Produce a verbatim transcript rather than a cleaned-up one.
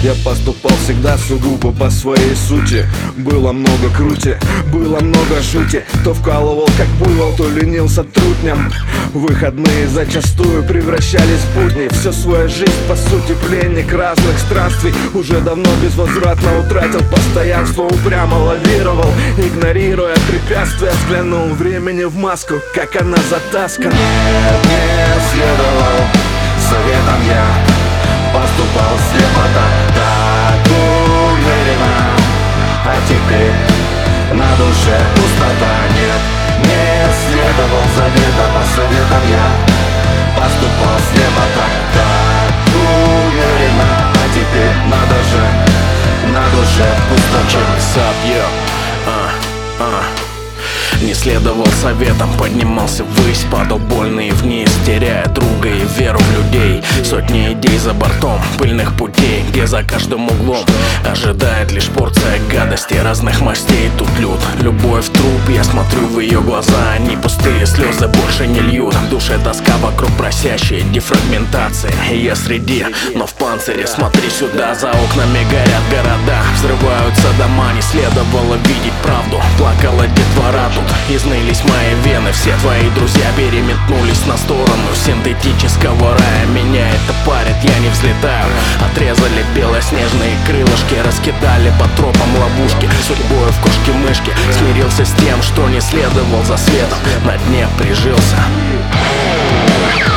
Я поступал всегда сугубо по своей сути. Было много крути, было много жути. То вкалывал как буйвол, то ленился трутням. Выходные зачастую превращались в будни. Всю свою жизнь по сути пленник разных странствий. Уже давно безвозвратно утратил постоянство. Упрямо лавировал, игнорируя препятствия. Взглянул времени в маску, как она затаскана. Нет, не следовал советам я, поступал слепо, так уверенно. А теперь на душе пустота. Нет, не следовал заветам, по советам я, поступал слепо, так уверенно. А теперь надо же, на душе пустота. Не следовал советам, поднимался ввысь, падал больно и вниз, теряя друга и веру в людей. Сотни идей за бортом пыльных путей, где за каждым углом ожидает лишь порция гадости разных мастей. Тут лют, любовь в труп, я смотрю в ее глаза, они пустые, слезы больше не льют. В душе тоска вокруг просящая дефрагментация, и я среди, но в панцире. Смотри сюда, за окнами горят города, взрываются дома, не следовало видеть правду. Плакала детвора тут, изнылись мои вены. Все твои друзья переметнулись на сторону синтетического рая. Меня это парит, я не взлетаю. Отрезали белоснежные крылышки, раскидали по тропам ловушки. Судьбой в кошки-мышки смирился с тем, что не следовал за светом, на дне прижился.